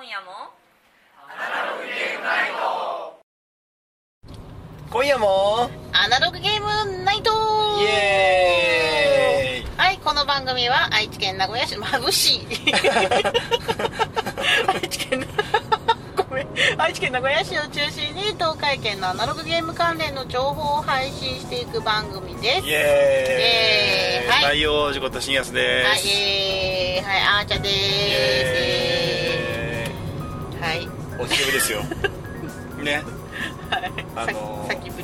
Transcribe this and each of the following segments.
今夜もアナログゲームナイト。 今夜もアナログゲームナイトイエーイ。 はい、この番組は愛知県名古屋市眩しい愛知県名古屋市を中心に東海圏のアナログゲーム関連の情報を配信していく番組です。 イエーイ、 はい、 太陽寺こと新安です。 はい、はい、あーちゃんでーす。はい、 お久しぶりですよね、 はい、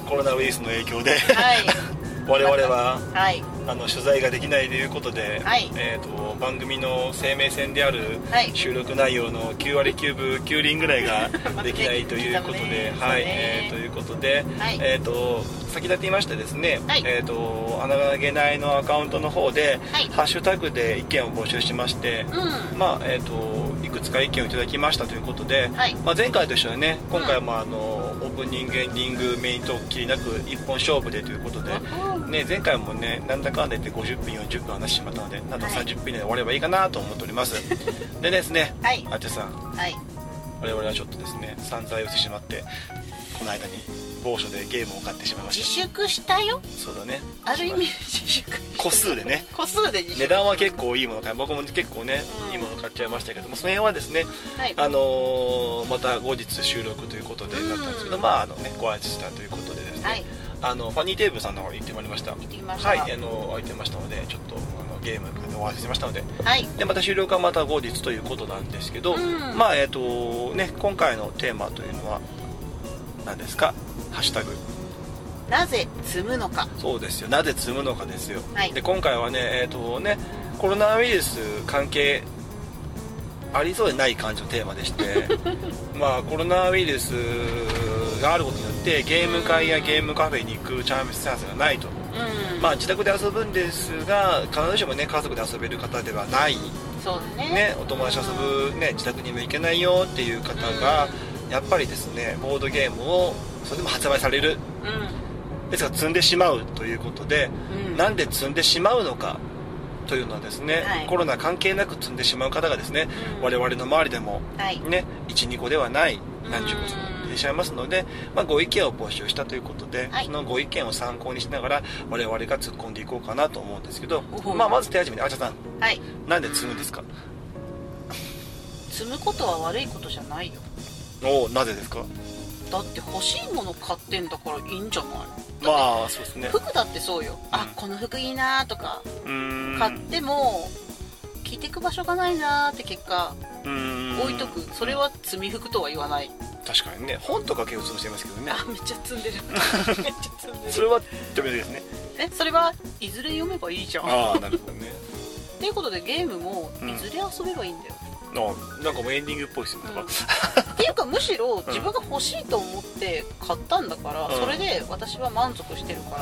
コロナウイルスの影響で、 はい我々は、 はい、 取材ができないということで、 はい、 番組の生命線である収録内容の9割9分9厘ぐらいができないということで、はい、ということで、 はい、 先立っていましてですね、 はい、 アナログ内のアカウントの方で、 はい、 ハッシュタグで意見を募集しまして、 うん、 まあいくつか意見をいただきましたということで、 はい、 まあ、前回としてはね、今回もオープニングエンディングメイントークきりなく一本勝負でということで、ね、前回もねなんだかんだ言って50分40分話してしまったので、あと30分以内で終わればいいかなと思っております。でですね、 はい、 あてさん、 はい、 我々はちょっとですね散財をしてしまって、この間に某所でゲームを買ってしまいました。 自粛したよ。 そうだね、 ある意味自粛、 個数でね、 個数で自粛。 値段は結構いいもの買い、僕も結構ね、いいもの買っちゃいましたけども、その辺はですね、 はい、 また後日収録ということでなったんですけど、まあご挨拶したということでですね、はい、ファニーテーブルさんの方に行ってまいりました。 行ってきました。 はい、空いてましたので、ちょっとゲームお話ししましたので、 はい、 でまた収録はまた後日ということなんですけど、まあね、今回のテーマというのは何ですか？ハッシュタグ、 なぜ積むのか。 そうですよ、なぜ積むのかですよ。 はい、 で今回はね、コロナウイルス関係ありそうでない感じのテーマでしてまあコロナウイルスがあることによってゲーム会やゲームカフェに行くチャンスがないと、まあ自宅で遊ぶんですが、必ずしもね家族で遊べる方ではない、 そうだね、お友達と遊ぶ、ね、自宅にも行けないよっていう方が、やっぱりですねボードゲームをそれでも発売される、ですが積んでしまうということで、なんで積んでしまうのかというのはですね、はい、コロナ関係なく積んでしまう方がですね、我々の周りでも、ね、1、2個ではない何十個もいらっしゃいますので、まあ、ご意見を募集したということで、はい、そのご意見を参考にしながら我々が突っ込んでいこうかなと思うんですけど、まあ、まず手始めにあーちゃんさん、 はい、 なんで積むんですか？ 積むことは悪いことじゃないよ。 なぜですか？ だって欲しいもの買ってんだからいいんじゃない？ まあそうですね、 服だってそうよ、この服いいなとか買っても着てく場所がないなって結果置いとく。それは積み服とは言わない。 確かにね、本とか結構積んでますけどね。 めっちゃ積んでるめっちゃ積んでるそれはダメですね。 それはいずれ読めばいいじゃん。 なるほどねっていうことでゲームもいずれ遊べばいいんだよ。 なんかもうエンディングっぽいですよね、 っていうかむしろ自分が欲しいと思って買ったんだから、それで私は満足してるから、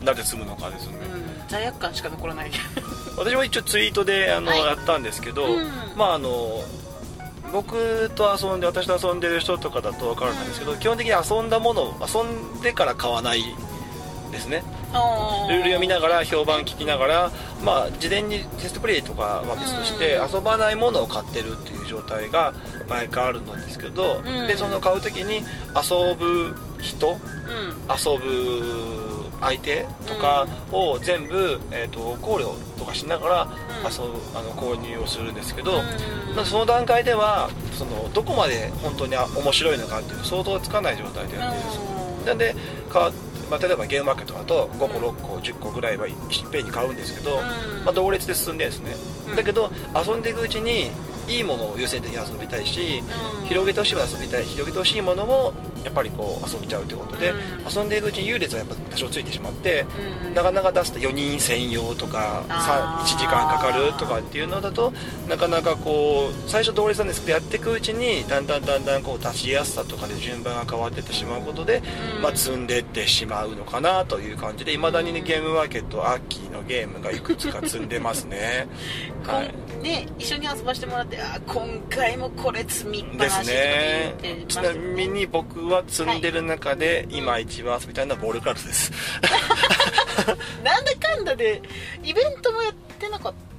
なんで積むのかですよね。 罪悪感しか残らない私も一応ツイートでやったんですけど、まあ僕と私と遊んでる人とかだと分からないんですけど、基本的に遊んだものを遊んでから買わないですね。ルール読みながら評判聞きながら、まあ、事前にテストプレイとかは別として遊ばないものを買ってるっていう状態が毎回あるんですけど、でその買う時に遊ぶ人、遊ぶ相手とかを全部、考慮とかしながら購入をするんですけど、その段階ではどこまで本当に面白いのかっていうの想像つかない状態でやってるんですよ。なんで例えばゲームマーケットだと5個6個10個ぐらいはいっぺんに買うんですけど、同列で進んでるんですね。だけど遊んでいくうちにいいものを優先的に遊びたいし、広げてほしいものを遊びたい、広げてほしいものもやっぱりこう遊びちゃうということで、遊んでいくうちに優劣はやっぱ多少ついてしまって、なかなか出すと4人専用とか1時間かかるとかっていうのだと、なかなかこう最初同列なんですけど、やっていくうちにだんだんこう出しやすさとかで順番が変わっていってしまうことで、積んでいってしまうのかなという感じで、いまだにねゲームマーケット秋のゲームがいくつか積んでますねはい、 ね、一緒に遊ばせてもらって、今回もこれ積みっぱなしとか言ってましたね。 ちなみに僕は積んでる中で、今一番遊びたいのはボールクラフトですなんだかんだでイベントもやってなかった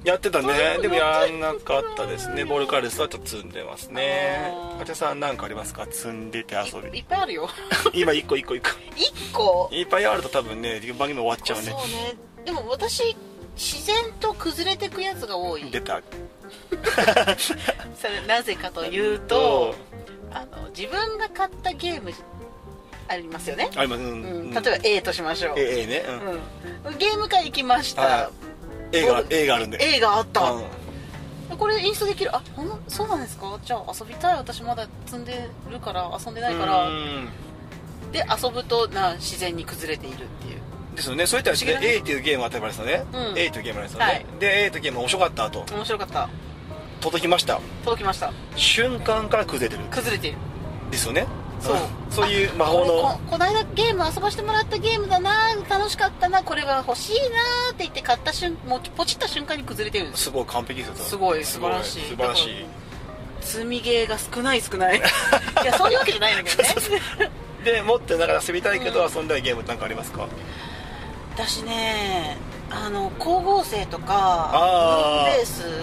やってたね。でもやらなかったですね。ボールカルスはちょっと積んでますね。あちゃさん何かありますか？積んでて遊び。 いっぱいあるよ。 今1個1個1個 1個いっぱいあると多分ね番組終わっちゃうね。 そうね。でも私自然と崩れてくやつが多い。 出た。 それなぜかというと、自分が買ったゲームありますよね。 あります。 例えば A としましょう。 A ね。 ゲーム会行きました。 A があるんで。 A があった。これインストできる。そうなんですか。じゃあ遊びたい。私まだ積んでるから遊んでないから。で遊ぶと自然に崩れているっていう。 ですよね。そういったら A っていうゲームが当たり前ですよね。A というゲームなんですよね。で A というゲーム面白かったと。 面白かった。 届きました。瞬間から崩れてる。ですよね。そういう魔法の。 この間ゲーム遊ばしてもらったゲームだな、楽しかったな、これは欲しいなって言って買ったもうポチった瞬間に崩れてるんです。 すごい完璧ですよ。 すごい素晴らしい。 素晴らしい。 積みゲーが少ない。いやそういうわけじゃないんだけどね。 でもっとなんか遊びたいけど遊んだいゲームなんかありますか？ 私ね、光合成とかブルーベース、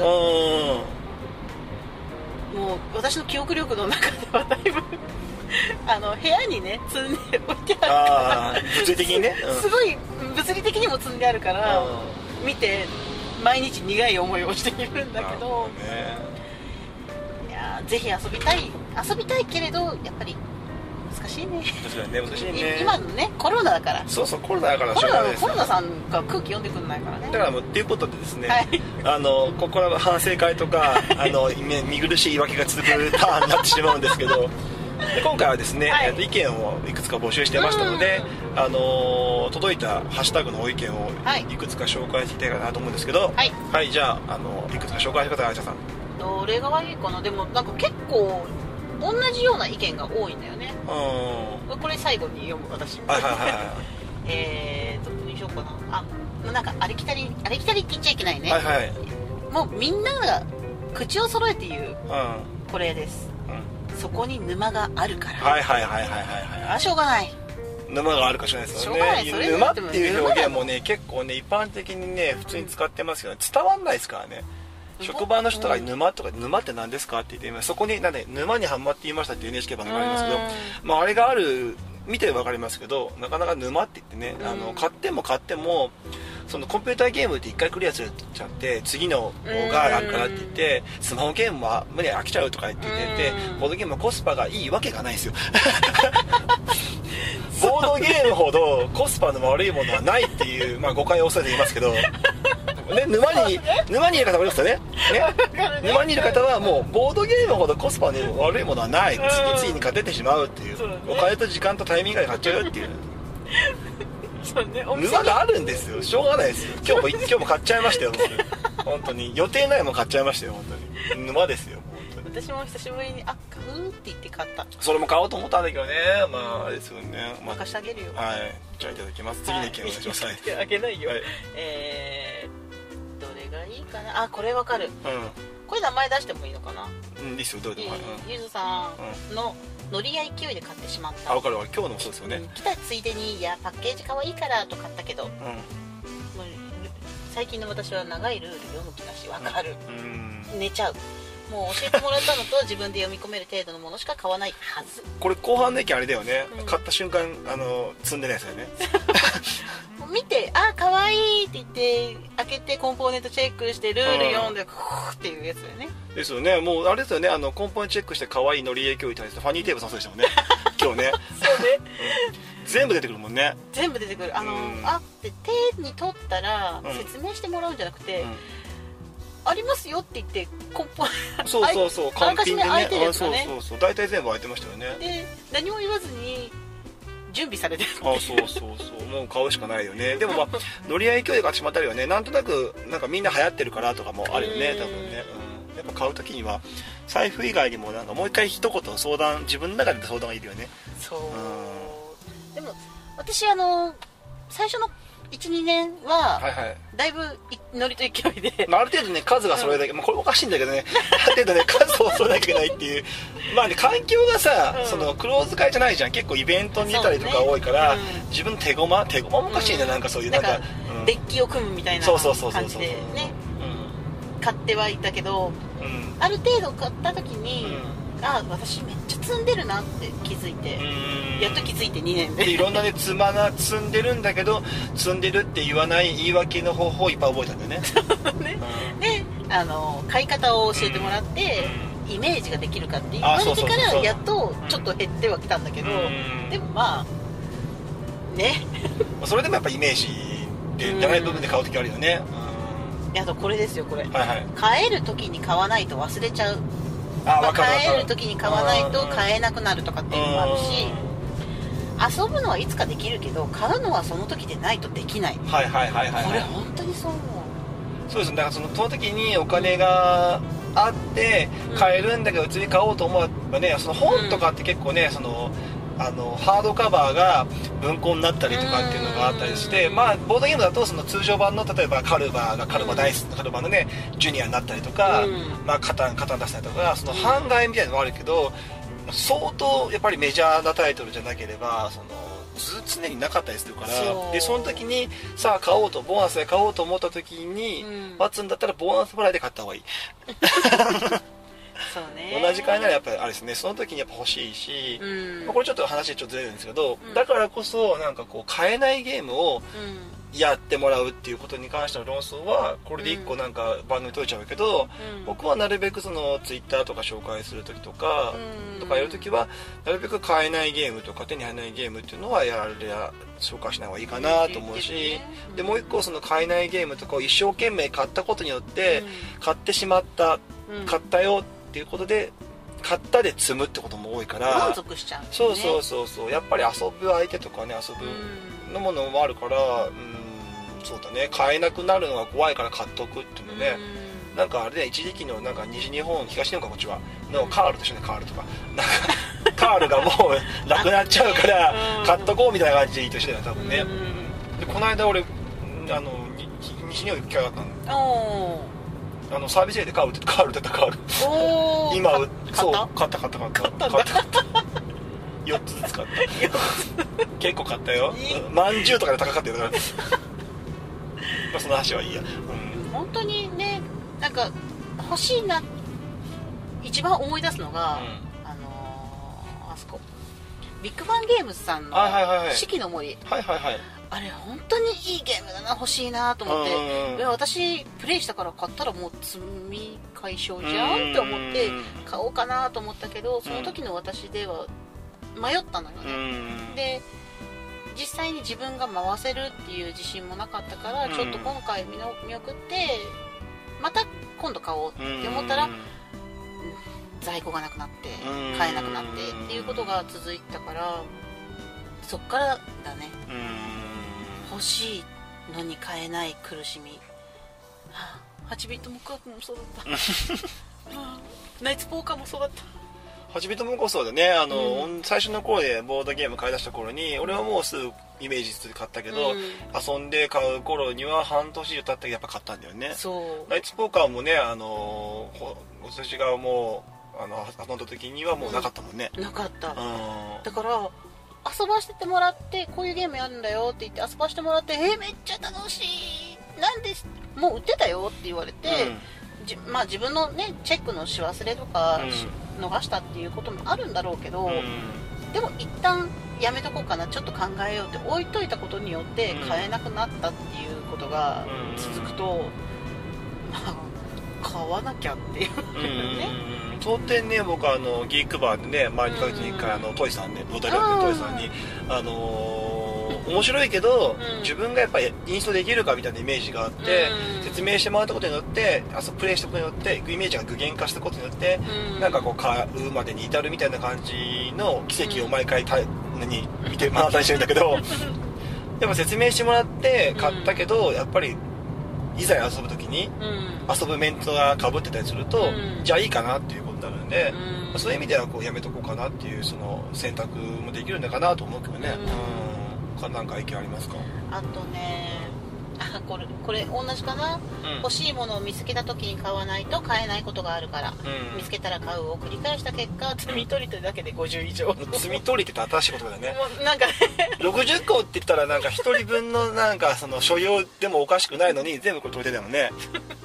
もう私の記憶力の中ではだいぶ部屋にね積んで置いてあるから、 物理的にね、 すごい物理的にも積んであるから見て毎日苦い思いをしているんだけど、いやぜひ遊びたいけれどやっぱり難しいね。 確かにね、難しいね。 今のねコロナだから。 そうコロナだからしょうがないです。 コロナさんが空気読んでくんないからね。 だからもうっていうことでですね、ここから反省会とか見苦しい言い訳が続くターンになってしまうんですけど、今回はですね、意見をいくつか募集してましたので、届いたハッシュタグのご意見をいくつか紹介していきたいかなと思うんですけど、じゃあいくつか紹介してください。あいちゃさんどれがいいかな。でもなんか結構同じような意見が多いんだよね。これ最後に読む私。どこにしようかな。なんかありきたりって言っちゃいけないね。もうみんなが口を揃えて言うこれです。そこに沼があるから。しょうがない。 沼があるかしらないですよね。沼っていう表現もね結構ね一般的にね普通に使ってますけど伝わんないですからね。職場の人が沼って何ですかって言ってそこに沼にはまっていましたっていう NHK 番組がありますけど、あれがある見て分かりますけど、なかなか沼って言ってね買ってもそのコンピューターゲームって1回クリアするちゃって次のがあるからって言ってスマホゲームは無理飽きちゃうとか言ってて、ボードゲームはコスパがいいわけがないんですよ。ボードゲームほどコスパの悪いものはないっていう、誤解を恐れて言いますけど、沼にいる方もいますよね。沼にいる方はもうボードゲームほどコスパの悪いものはない、次々に勝ててしまうっていう、お金と時間とタイミングで買っちゃうよっていう沼があるんですよ。しょうがないですよ。今日も買っちゃいましたよ。本当に予定ないもん買っちゃいましたよ。本当に沼ですよ。 私も久しぶりに買うって言って買った。 それも買おうと思ったんだけどね。あれですよね。 任してあげるよ。 じゃあいただきます。次の意見お願いします。 あげないよ。どれがいいかな。これわかる。これ名前出してもいいのかな。 いいですよ。どうでも。 ゆずさんの乗り合い勢いで買ってしまった。 わかるわ。今日のもそうですよね。 来たついでにパッケージ可愛いからと買ったけど、最近の私は長いルール読む気がしわかる。寝ちゃう。もう教えてもらったのと自分で読み込める程度のものしか買わないはず。これ後半の意見あれだよね。買った瞬間積んでないですよね。 見て可愛いって言って開けてコンポーネントチェックしてルール読んでっていうやつだよね。 ですよね。もうあれですよね。コンポーネントチェックして可愛い乗り影響に対してファニーテープさんそうでしたもんね。今日ね。 そうね。 全部出てくるもんね。 全部出てくる。って手に取ったら説明してもらうんじゃなくて。ありますよって言ってそう完璧で開いてるやつがね。 そう大体全部開いてましたよね。 で何も言わずに準備されてる。 そうもう買うしかないよね。でも乗り合い勢いで買ってしまったりはね、なんとなくみんな流行ってるからとかもあるよね多分ね。やっぱ買う時には財布以外にももう一回一言自分の中で相談がいるよね。 でも私最初の1,2 年はだいぶノリと勢いで、 ある程度ね数が揃えなきゃ、これおかしいんだけどね、ある程度ね数を揃えなきゃいけないっていう環境がさ、クローズ会じゃないじゃん。結構イベントに出たりとか多いから、自分の手駒もおかしいね。そういうデッキを組むみたいな感じでね。 買ってはいたけど、ある程度買った時に、私めっちゃ積んでるなって気づいて、やっと気づいて2年でいろんなね積んでるんだけど、積んでるって言わない言い訳の方法をいっぱい覚えたんだよね。 で買い方を教えてもらって、イメージができるかって言われてからやっとちょっと減ってはきたんだけど、でもまあねそれでもやっぱイメージでじゃない部分で買う時あるよね。 あとこれですよ、これ、 はいはい、 買える時に買わないと忘れちゃう。買える時に買わないと買えなくなるとかっていうのもあるし、遊ぶのはいつかできるけど買うのはその時でないとできない。これ本当にそう思う。 そうですね。だからその時にお金があって買えるんだけど次買おうと思えばね、その本とかって結構ね、そのハードカバーが文庫になったりとかっていうのがあったりして、まあボードゲームだとその通常版の例えばカルバ大好きなカルバのねジュニアになったりとか、まあカタン出したりとか、その版外みたいなのもあるけど、相当やっぱりメジャーなタイトルじゃなければその常になかったりするから、でその時にさあ買おうとボーナスで買おうと思った時に待つんだったらボーナス払いで買った方がいい。 そうね、 同じ買いならやっぱりあれですね、その時にやっぱ欲しいし、これちょっと話ちょっとずれるんですけど、だからこそなんかこう買えないゲームをやってもらうっていうことに関しての論争はこれで1個なんか番組取れちゃうけど、僕はなるべくそのツイッターとか紹介する時とかやる時はなるべく買えないゲームとか手に入らないゲームっていうのは紹介しない方がいいかなと思うし、でもう1個その買えないゲームとかを一生懸命買ったことによって買ってしまった買ったよっていうことで買ったで積むってことも多いから満足しちゃう、ね、 そうやっぱり遊ぶ相手とかね遊ぶのものもあるから、そうだね、買えなくなるのが怖いから買っとくっていうのね、なんかあれね、一時期のなんか西日本東日本かこっちはのカールと一緒ね、カールとかなんかカールがもうなくなっちゃうから買っとこうみたいな感じでいいとしてたよ多分ね。でこの間俺西日本行く機会があったの。サービスエリアでカールってカールだったカール今そう買った4つずつ買った結構買ったよ。まんじゅうとかで高かったよだからまあその話はいいや、 本当にね、なんか欲しいな一番思い出すのが、あそこビッグファンゲームズさんの四季の森、あれ本当にいいゲームだな、欲しいなと思って、私プレイしたから買ったらもう積み解消じゃんって思って買おうかなと思ったけど、その時の私では迷ったのよね。で実際に自分が回せるっていう自信もなかったから、ちょっと今回見送ってまた今度買おうって思ったら、在庫がなくなって買えなくなってっていうことが続いたから、そっからだね、欲しいのに買えない苦しみ。8ビットモックアップもそうだったナイツポーカーもそうだった。 8ビットモックもそうだね、最初の頃でボードゲーム買い出した頃に俺はもうすぐイメージして買ったけど、遊んで買う頃には半年以上経ってやっぱ買ったんだよね。ナイツポーカーもね、私がもう遊んだ時にはもうなかったもんね。 なかった、だから遊ばせてもらって、こういうゲームやるんだよって言って遊ばせてもらって、めっちゃ楽しい、なんでもう売ってたよって言われて、まあ自分のねチェックのし忘れとか、逃したっていうこともあるんだろうけど、でも一旦やめとこうかな、ちょっと考えようって置いといたことによって買えなくなったっていうことが続くと、まあ買わなきゃっていうね。 当店ね、僕ギークバーでね、毎2ヶ月に1回トイさんね、ロータリーのトイさんに面白いけど、自分がやっぱりインストできるかみたいなイメージがあって、説明してもらったことによってプレイしたことによってイメージが具現化したことによって、なんかこう買うまでに至るみたいな感じの奇跡を毎回見て回ったりしてるんだけどやっぱ説明してもらって買ったけど、やっぱりいざ遊ぶ時に遊ぶメントが被ってたりすると、じゃあいいかなっていうことになるんで、そういう意味ではこうやめとこうかなっていうその選択もできるのかなと思うけどね。なんか意見ありますか？ あとね、これ同じかな、欲しいものを見つけた時に買わないと買えないことがあるから、見つけたら買うを繰り返した結果、積み取りというだけで50以上。 積み取りって言ったら新しい言葉だね。 なんかね 60個って言ったらなんか1人分のなんかその所要でもおかしくないのに全部これ取り出たもんね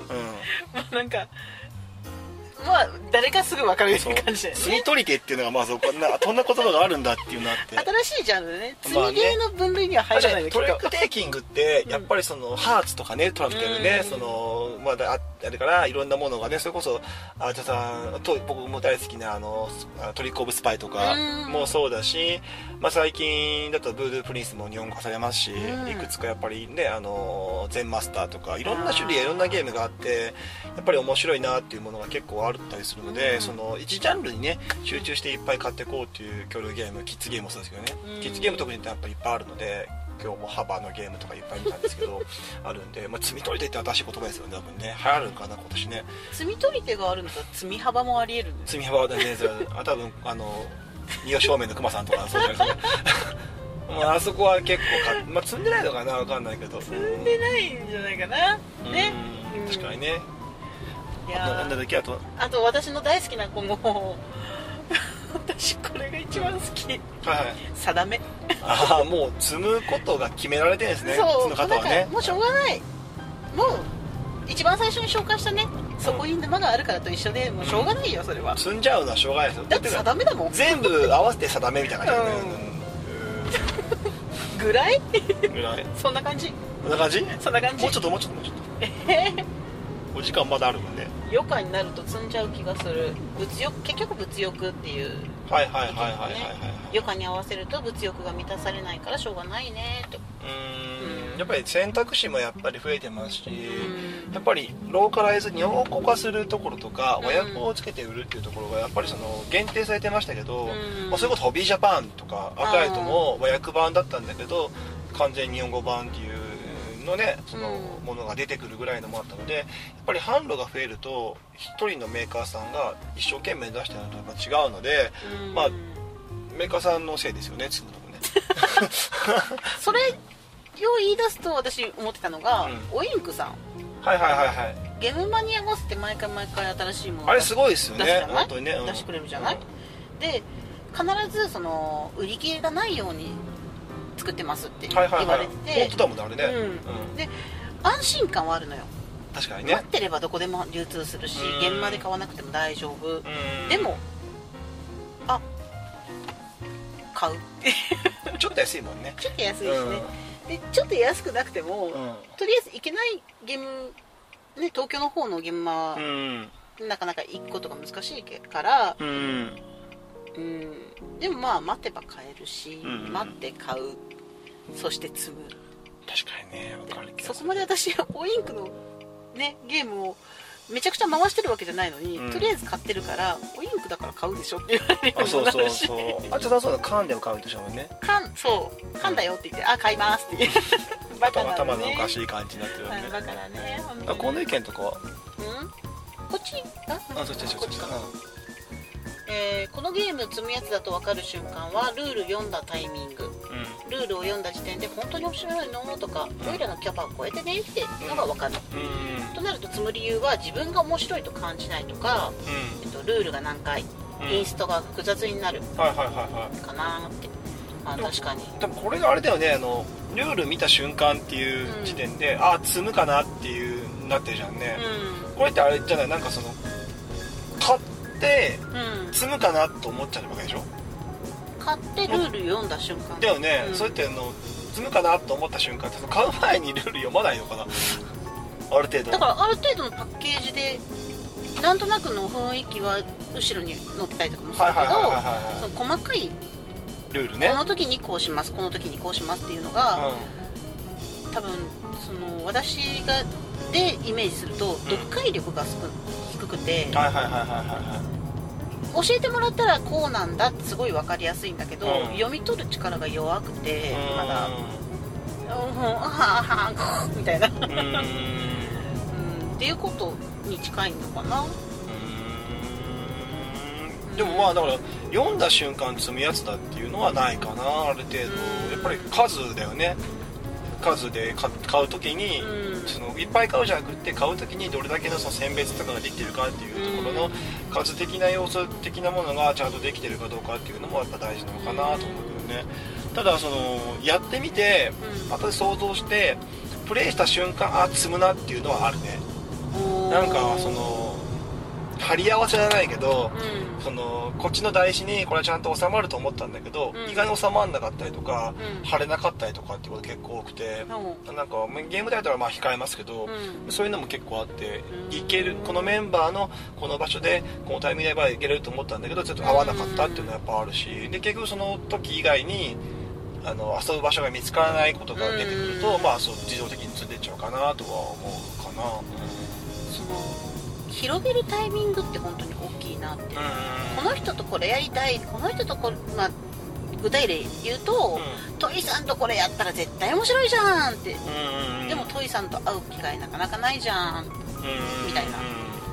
もうなんかまあ誰かすぐ分かるような感じだよね。 積み取り手っていうのがまあそんな言葉があるんだっていうのがあって新しいジャンルでね、積みゲーの分類には入らないの、 トリックテイキングってやっぱりそのハーツとかねトランプっていうね、そのまああれからいろんなものがね、それこそあじゃさんと僕も大好きなトリックオブスパイとかもそうだし、まあ最近だとブードゥープリンスも日本語化されますし、いくつかやっぱりねゼンマスターとかいろんな種類いろんなゲームがあって、やっぱり面白いなっていうものが結構あったりするので、その一ジャンルにね集中していっぱい買っていこうっていう協力ゲーム、キッズゲームもそうですけどね、キッズゲーム特にやっぱりいっぱいあるので、今日も幅のゲームとかいっぱい見たんですけどあるんで、まあ、積み取り手って新しい言葉ですよね、多分ね流行るかな今年ね。 積み取り手があるのと積み幅もあり得るんです。 積み幅はね多分二葉正面の熊さんとかそうじゃないですかまあ、あそこは結構まあ、積んでないのかな分かんないけど、 積んでないんじゃないかなね。 確かにね。 いやなんだっけ、あと私の大好きな子も私これが一番好き、 はい定め。 ああ、もう積むことが決められてるんですね、 そう、 積む方はね。 もうしょうがない、もう一番最初に紹介したね、そこに沼があるからと一緒でもうしょうがないよ、それは。 積んじゃうのはしょうがないですよ。 だって定めだもん、 全部合わせて定めみたいな感じだよね。 ぐらいぐらいそんな感じ、 そんな感じ。 そんな感じ。 もうちょっとお時間まだあるもんね。 余暇になると積んじゃう気がする。結局物欲っていう、 はい余暇に合わせると物欲が満たされないからしょうがないねと。 やっぱり選択肢もやっぱり増えてますし、やっぱりローカライズ日本語化するところとか和訳をつけて売るっていうところがやっぱりその限定されてましたけど、それこそホビージャパンとかアカイトも和訳版だったんだけど完全日本語版っていうのね、そのものが出てくるぐらいのもあったので、やっぱり販路が増えると一人のメーカーさんが一生懸命出してるのとやっぱ違うので、まあメーカーさんのせいですよね、積むのもねそれを言い出すと私思ってたのが、オインクさん、ゲームマニアゴスって毎回新しいものあれすごいですよね、本当にね、 出してくれるじゃない、で必ずその売り切れがないように作ってますって言われてて、 本当だもんねあれね、 で安心感はあるのよ。 確かにね、 待ってればどこでも流通するし、現場で買わなくても大丈夫、でも買うちょっと安いもんね、 ちょっと安いしね、でちょっと安くなくても、とりあえず行けないゲームね、東京の方の現場はなかなか行くことが難しいから、でもまあ待てば買えるし、待って買う、そして積む。 確かにね、分かるけどそこまで私オインクのねゲームをめちゃくちゃ回してるわけじゃないのに、とりあえず買ってるからオインクだから買うでしょって言われるようになるし、 あとそうだ、缶でも買うんでしょうね。 缶だよって言って買いますって言うバカなのね、 頭のおかしい感じになってるよね。 バカだね。 この意見とかはこっちそっちかな。 このゲーム積むやつだと分かる瞬間はルール読んだタイミング、ルールを読んだ時点で本当に面白いのとか、オイラのキャパを超えてねってのが分かる、となると積む理由は自分が面白いと感じないとか、ルールが難解、インストが複雑になるかなって。確かに多分これがあれだよね、ルール見た瞬間っていう時点で、積むかなっていうなってるじゃんね、これってあれじゃない、なんかその買って積むかなと思っちゃうわけでしょ。 買ってルール読んだ瞬間だよね、そうやって積むかなと思った瞬間って買う前にルール読まないのかなある程度だからある程度のパッケージでなんとなくの雰囲気は後ろに載ってたりとかもするけど、細かいルールね、 この時にこうします、この時にこうしますっていうのが、多分その私がでイメージすると読解力が低くて、教えてもらったらこうなんだってすごい分かりやすいんだけど、読み取る力が弱くてまだみたいなっていうことに近いのかな。 でもまあだから読んだ瞬間積むやつだっていうのはないかな、ある程度やっぱり数だよね。数で買うときに、そのいっぱい買うじゃなくて買うときにどれだけのその選別とかができてるかっていうところの数的な要素的なものがちゃんとできてるかどうかっていうのもやっぱ大事なのかなと思うけどね。ただそのやってみて後で想像してプレイした瞬間積むなっていうのはあるね。 なんかその貼り合わせじゃないけど、 うん、 そのこっちの台紙にこれはちゃんと収まると思ったんだけど、 うん、 意外に収まらなかったりとか、 うん、 貼れなかったりとかっていうこと結構多くて、 うん、 なんかゲームタイトルはまあ控えますけど、 うん、 そういうのも結構あって、 うん、 いけるこのメンバーのこの場所でこのタイミングでばいけると思ったんだけどちょっと合わなかったっていうのはやっぱあるし、で結局その時以外に遊ぶ場所が見つからないことが出てくると、まあそう自動的に積んでっちゃうかなとは思うかな。 その広げるタイミングって本当に大きいなって、この人とこれやりたい、この人とこれ、まあ、具体例言うと、トイさんとこれやったら絶対面白いじゃんって、でもトイさんと会う機会なかなかないじゃん、みたいな、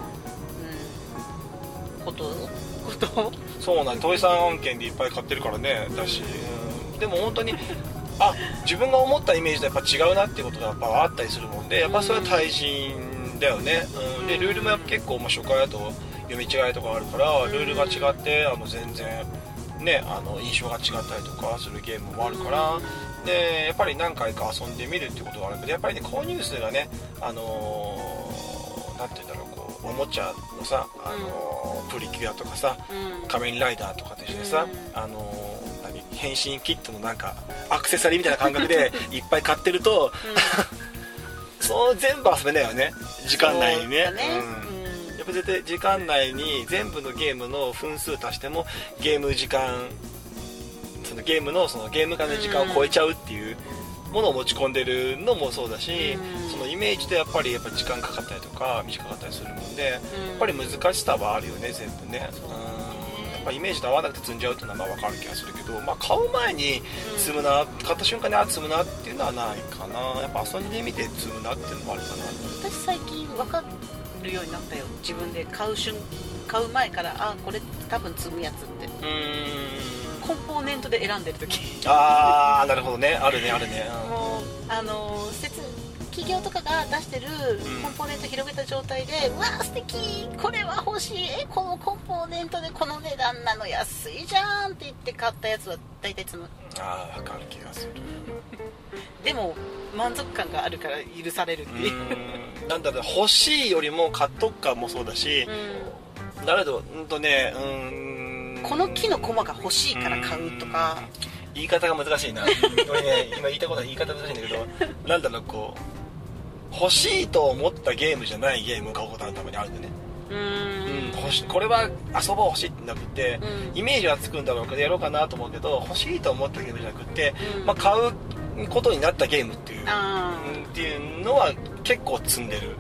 ことそうなんで、トイさん案件でいっぱい買ってるからね、だし、でも本当に自分が思ったイメージとやっぱ違うなっていうことがやっぱあったりするもんで、やっぱそれは対人だよね、でルールもやっぱ結構初回だと読み違いとかあるから、ルールが違って全然ね印象が違ったりとかするゲームもあるから、でやっぱり何回か遊んでみるっていうことがあるけど、やっぱりね購入数がねなんて言うんだろう、こうおもちゃのさプリキュアとかさ、仮面ライダーとかと一緒でさ、変身キットのなんかアクセサリーみたいな感覚でいっぱい買ってると、そう全部遊べないよね、時間内にね。やっぱ絶対時間内に全部のゲームの分数足してもゲーム時間、そのゲームのゲーム間の時間を超えちゃうっていうものを持ち込んでるのもそうだし、そのイメージでやっぱり時間かかったりとか短かったりするもんで、やっぱり難しさはあるよね、全部ね。イメージと合わなくて積んじゃうっていうのはまあ分かる気がするけど、買う前に積むな、買った瞬間に積むなっていうのはないかな。やっぱ遊んでみて積むなっていうのもあるかな。 私最近分かるようになったよ、自分で買う前からこれ多分積むやつって。コンポーネントで選んでる時なるほどね、あるね、 もう企業とかが出してるコンポーネント広げた状態で、うわー素敵、これは欲しい、このコンポーネントでこの値段なの安いじゃんって言って買ったやつは大体積む。 分かる気がするでも満足感があるから許されるっていうなんだろう、欲しいよりも買っとくかもそうだし、だけどこの木のコマが欲しいから買うとか、 言い方が難しいな俺ね今言いたことは言い方難しいんだけどなんだろう、こう欲しいと思ったゲームじゃないゲームを買うことのためにあるんでね。これは遊ぼう欲しいってなくて、イメージはつくんだろうけどやろうかなと思うけど、欲しいと思ったゲームじゃなくて、買うことになったゲームっていうのは結構積んでる。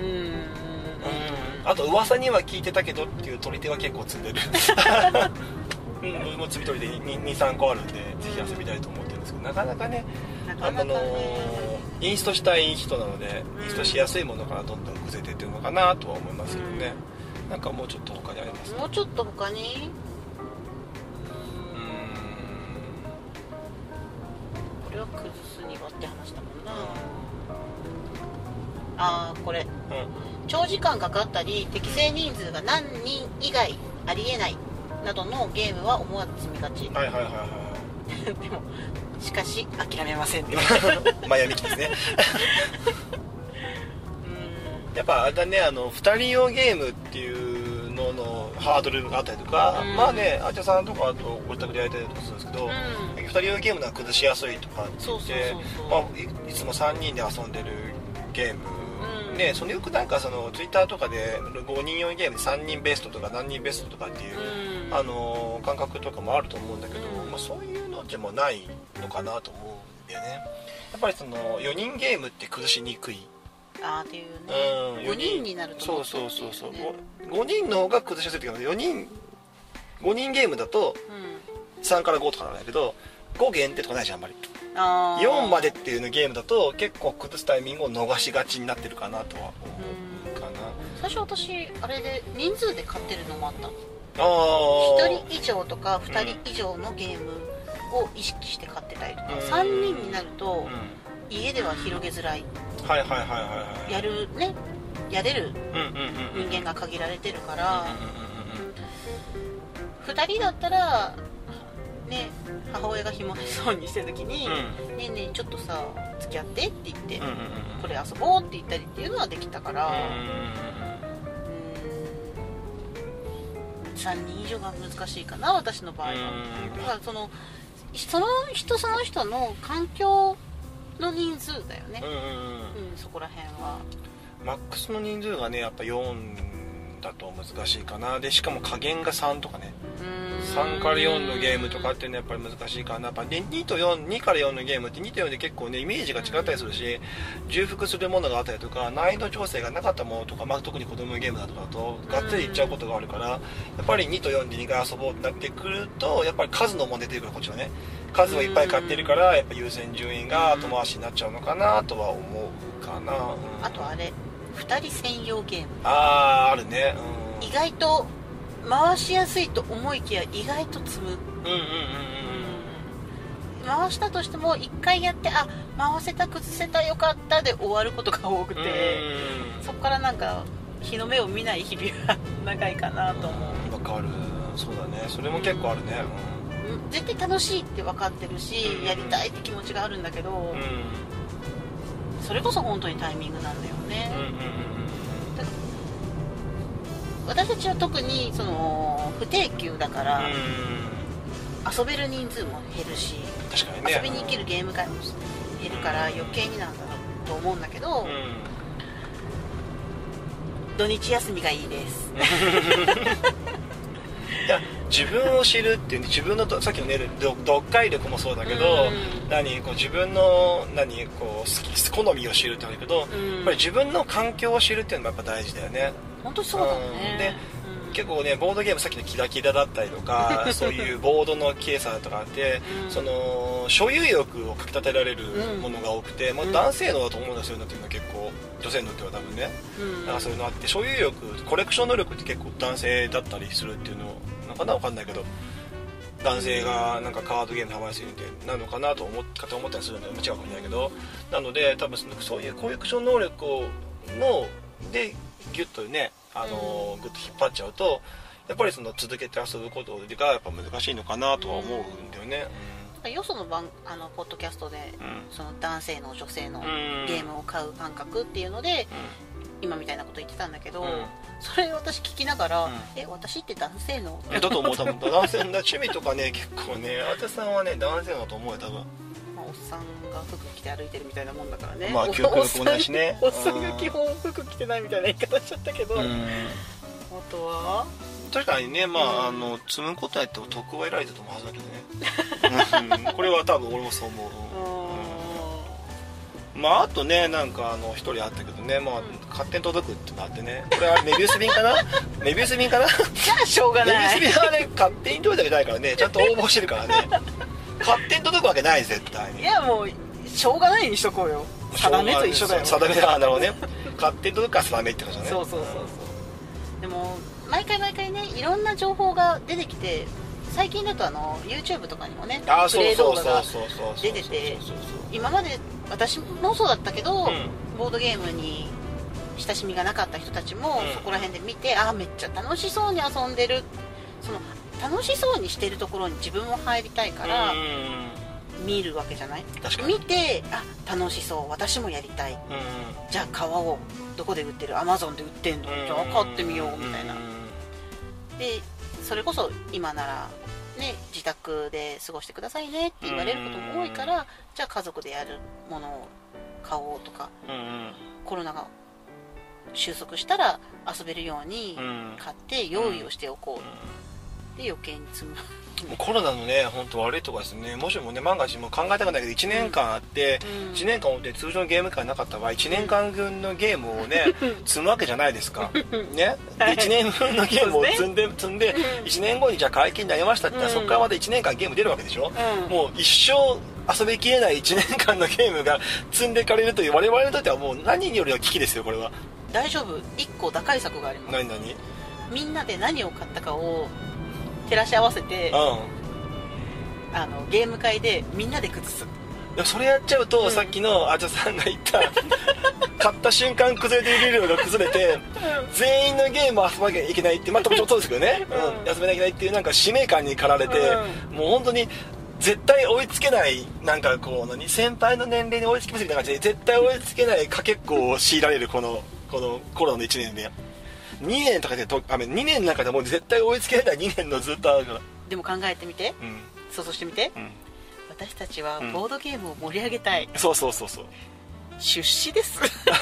あと噂には聞いてたけどっていう取り手は結構積んでるもう積み取りで 2,3 個あるんでぜひ遊びたいと思ってるんですけど、なかなかねインストしたい人なので、インストしやすいものからどんどん崩れていってるのかなとは思いますけどね。なんかもうちょっと他にありますか？ もうちょっと他にこれは崩すにはって話だもんな。これ、長時間かかったり適正人数が何人以外ありえないなどのゲームは思わず積みがち。でもしかし諦めませんねマヤミキですねやっぱあれだね、2人用ゲームっていうののハードルがあったりとか、まあね、あーちゃんさんとかあとご自宅でやりたりとかするんですけど、2人用ゲームのは崩しやすいとかって言っていつも3人で遊んでるゲームね、よくなんかツイッターとかで5人用ゲームで3人ベストとか何人ベストとかっていう感覚とかもあると思うんだけど、そういうのでもないのかなと思うんだよね。やっぱり4人ゲームって崩しにくいっていうね、5人になると、ね、 そう5人の方が崩しやすいっていうか、5人ゲームだと3から5とかなんだけど、5限定とかないじゃんあんまり。4までっていうのゲームだと結構崩すタイミングを逃しがちになってるかなとは思うかな。 最初私あれで人数で買ってるのもあった。1人以上とか2人以上のゲームを意識して買ってたりとか、3人になると家では広げづらい、やれる人間が限られてるから、2人だったらね、母親がひもへそうにしてる時に、ねえねえちょっとさ付き合ってって言って、これ遊ぼうって言ったりっていうのはできたから、 3人以上が難しいかな、私の場合は。だからその人の環境の人数だよね。そこら辺はマックスの人数がねやっぱ4だと難しいかな。でしかも加減が3とかね、3から4のゲームとかっていうのはやっぱり難しいかな。やっぱ2から4のゲームって2と4で結構ねイメージが違ったりするし、重複するものがあったりとか難易度調整がなかったものとか、特に子供ゲームだとがっつりいっちゃうことがあるから、やっぱり2と4で2回遊ぼうってなってくるとやっぱり数の問題出てくる。こっちはね数をいっぱい買ってるからやっぱ優先順位が後回しになっちゃうのかなとは思うかな。 あとあれ2人専用ゲームあるね、 意外と回しやすいと思いきや意外と積む。回したとしても1回やって回せた崩せたよかったで終わることが多くて、そこからなんか日の目を見ない日々は長いかなと思う。 わかる。そうだね、それも結構あるね。 絶対楽しいって分かってるし、やりたいって気持ちがあるんだけど、それこそ本当にタイミングなんだよね。私たちは特にその不定休だから、遊べる人数も減るし、 確かにね、 遊びに行けるゲーム会も減るから余計になんだろうと思うんだけど、土日休みがいいですいや自分を知るっていう、自分のさっきのね読解力もそうだけど、こう自分のこう好みを知るってあるけど、やっぱり自分の環境を知るっていうのもやっぱ大事だよね。 本当にそうだね。 で結構ねボードゲームさっきのキラキラだったりとかそういうボードの綺麗さとかあって、その所有欲をかき立てられるものが多くて、男性のだと思うんですよねっていうのは結構女性のっては多分ね、なんかそういうのあって、所有欲コレクション能力って結構男性だったりするっていうのなんかな、分かんないけど男性がなんかカードゲームにハマりすぎてなのかなと思ったりするので違うかもしれないけど、なので多分そういうコレクション能力でギュッとねグッと引っ張っちゃうとやっぱりその続けて遊ぶことがやっぱ難しいのかなとは思うんだよね。 よそのポッドキャストで、その男性の女性のゲームを買う感覚っていうので、今みたいなこと言ってたんだけど、それ私聞きながら、私って男性のだと思う。多分男性の趣味とかね結構ねあてさんはね男性だと思うよ多分。 おっさんが服着て歩いてるみたいなもんだからね。 記憶力もないしね。 おっさんが基本服着てないみたいな言い方しちゃったけど、あとは確かにね、積むことやっても得は得られたと思うはずだけどねこれは多分俺もそう思う。あとねなんか一人あったけどね、勝手に届くってなってね、これはメビウス便かなメビウス便かなじゃあしょうがない。 メビウス便はね勝手に届いたわけないからね、ちゃんと応募してるからね勝手に届くわけない絶対に。 いやもうしょうがないにしとこうよ。定めと一緒だよ。 定めだなるほどね勝手に届くから定めってことね。 そうでも毎回ねいろんな情報が出てきて、最近だとYouTube とかにもねプレイ動画が出てて、今まで私もそうだったけど、ボードゲームに親しみがなかった人たちもそこら辺で見て、めっちゃ楽しそうに遊んでる、その楽しそうにしてるところに自分も入りたいから見るわけじゃない。見て楽しそう、私もやりたい、じゃあ買おう、どこで売ってる、 Amazon で売ってんの、じゃあ買ってみようみたいな。でそれこそ今ならね自宅で過ごしてくださいねって言われることも多いから、じゃあ家族でやるものを買おうとか、コロナが収束したら遊べるように買って用意をしておこう、で余計に積む。 コロナのね本当悪いところですね。もしもね万が一も考えたくないけど1年間あって、1年間おって通常のゲーム会なかった場合1年間分のゲームをね積むわけじゃないですかね。で1年分のゲームを積んで1年後にじゃあ解禁になりましたって言ったら、そこからまた1年間ゲーム出るわけでしょ。もう一生遊びきれない1年間のゲームが積んでかれるという我々にとってはもう何によりは危機ですよこれは。 大丈夫、1個打開策があります。 何みんなで何を買ったかを照らし合わせて、ゲーム会でみんなで崩す。 でもそれやっちゃうと、さっきのあちゃさんが言った買った瞬間崩れている量が崩れて、全員のゲームを遊ばなきゃいけないって、多分そうですけどね、遊べなきゃいけないっていうなんか使命感に駆られて、もう本当に絶対追いつけない、なんかこう先輩の年齢に追いつきますみたいな感じで絶対追いつけないかけっこを強いられるこのコロナの1年で 2年とかで2年の中でもう絶対追いつけない2年のずっとあるから。 でも考えてみて、想像してみて、私たちはボードゲームを盛り上げたい、 そうそうそうそう、 出資です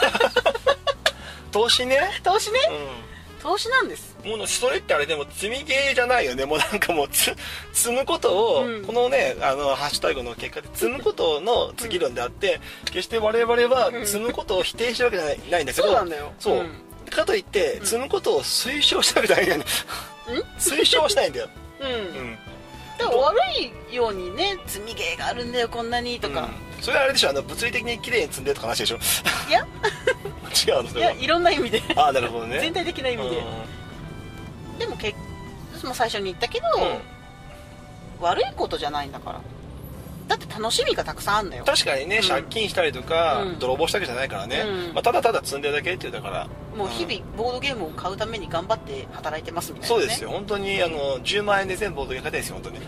投資ね、 投資ね、投資なんです。 もうそれってあれでも積みゲーじゃないよね。もうなんかもう積むことを、このねハッシュタグの結果で積むことの次論であって、決して我々は積むことを否定してるわけじゃないんだけど、 そうなんだよ。 そう、かといって積むことを推奨したわけじゃないんだよ推奨はしたいんだよ。 だから悪いようにね、積みゲーがあるんだよこんなにとか、 それはあれでしょ、物理的に綺麗に積んでとか話でしょ。 いや違うの、それは。 いや、いろんな意味でああ、なるほどね。 全体的な意味で。でも最初に言ったけど、悪いことじゃないんだから。だって楽しみがたくさんあるんだよ。 確かにね、借金したりとか泥棒したわけじゃないからね、ただただ積んでるだけっていうだから、 もう日々ボードゲームを買うために頑張って働いてますみたいな、 そうですよ。本当に10万円で全部ボードゲーム買いたいですよ本当に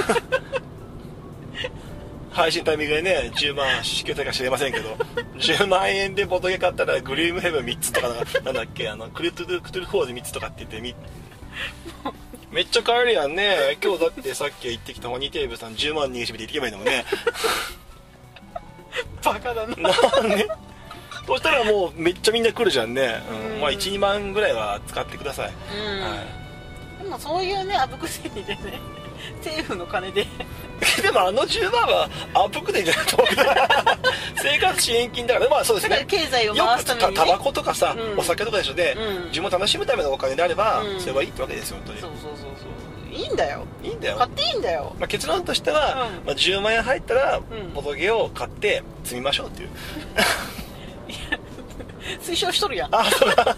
配信タイミングでね10万支給されるか知れませんけど10万円でボードゲーム買ったらグリームヘブン3つとかなんだっけ、クルトゥルフォーズ3つとかって言ってめっちゃ買えるやんね。今日だってさっき行ってきたホニーテーブルさん10万握りしめて行ってけばいいのもねバカだなね、そしたらもうめっちゃみんな来るじゃんね、まあ 1,2 万ぐらいは使ってください、 でもそういうねあぶく銭でね政府の金ででも10万はあぶくでいいんじゃないと思う生活支援金だから、まあそうですね、 経済を回すためにね、 タバコとかさ、お酒とかでしょで、自分を楽しむためのお金であれば、それはいいってわけですよ本当に。 そうそうそうそう、いいんだよ、 いいんだよ、 買っていいんだよ。 まあ、結論としては、10万円入ったらボドゲを買って積みましょうっていう推奨しとるやん。 あ、そうだ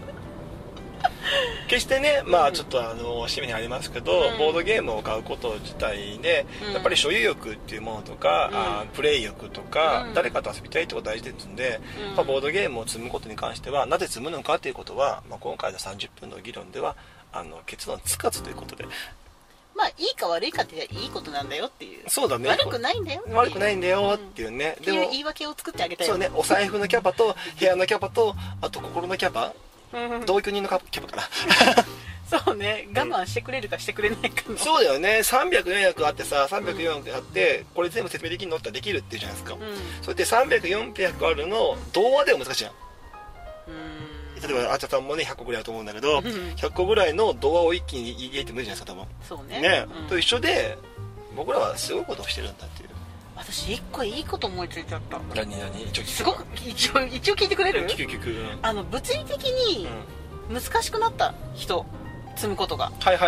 決してね、まあちょっと締めにありますけど、ボードゲームを買うこと自体で、やっぱり所有欲っていうものとか、プレイ欲とか、誰かと遊びたいってことが大事ですので、ボードゲームを積むことに関してはなぜ積むのかっていうことは、今回の30分の議論では結論つかずということで、 まあいいか悪いかっていいことなんだよっていう。 そうだね、 悪くないんだよっていう、 悪くないんだよっていうね、 でも言い訳を作ってあげたい。 そうね、お財布のキャパと部屋のキャパと、あと心のキャパ、同居人のキャパかなそうね、我慢してくれるかしてくれないかの、 そうだよね。300、400あってさ、300、400あってこれ全部説明できるのってできるっていうじゃないですか、それって300、400あるの童話でも難しいじゃん。例えばあちゃさんもね100個ぐらいあると思うんだけど、100個ぐらいの童話を一気に入れてもいいじゃないですか多分。 そうね、 ね、と一緒で僕らはすごいことをしてるんだっていう。 私一個いいこと思いついちゃった。 何すごく一応聞いてくれる？ 聞く、 物理的に難しくなった人、積むことが、 はい、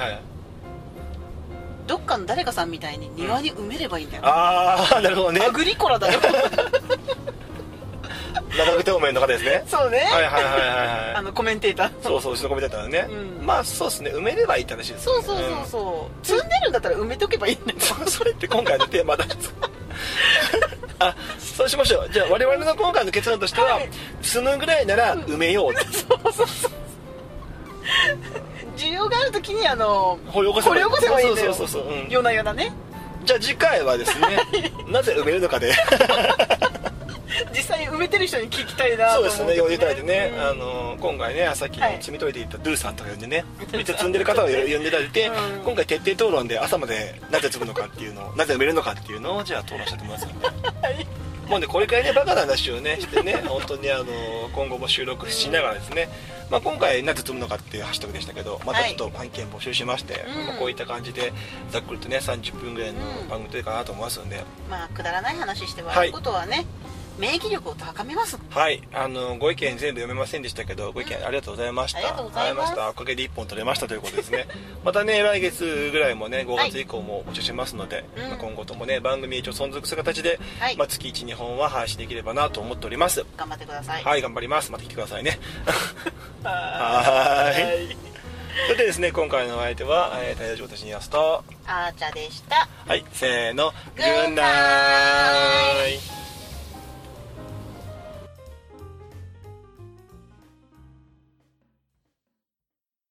どっかの誰かさんみたいに庭に埋めればいいんだよ、 ああ、なるほどね。 アグリコラだよ長久手方面の方ですね。 そうね、 はいコメンテーター、 そううちのコメンテーターね、まあそうですね、埋めればいいって話ですよね。 そう積んでるんだったら埋めとけばいいんだよそれって今回のテーマだあ、そうしましょう。じゃあ我々の今回の結論としては、積むぐらいなら埋めようそう需要があるときに掘り起こせばいいんだよ。そう、 夜な夜なね。 じゃあ次回はですねなぜ埋めるのかで実際埋めてる人に聞きたいなと思って、 そうですね、呼んでいただいてね、今回ね、さっきの積み解いていったドゥさんとか呼んでね、めっちゃ積んでる方を呼んでいただいて、今回徹底討論で朝までなぜ積むのかっていうのを、なぜ埋めるのかっていうのをじゃあ討論したいと思いますので、もうね、これくらいねバカな話をねしてね、本当に今後も収録しながらですね、今回なぜ積むのかっていうハッシュタグでしたけど、またちょっと意見募集しまして、こういった感じでざっくりとね30分ぐらいの番組というかなと思いますので、 まあくだらない話して笑うことはね、免疫力を高めます。 はい、ご意見全部読めませんでしたけど、ご意見ありがとうございました。 ありがとうございました。 おかげで1本取れましたということですねまたね、来月ぐらいもね、5月以降も募集しますので、今後ともね、番組一応存続する形で、月 1,2 本は配信できればなと思っております。 頑張ってください。 はい、頑張ります。また来てくださいねはい。それでですね、今回のお相手は太陽城たちにやすとあーちゃでした。 はい、せーの、 グッナイ。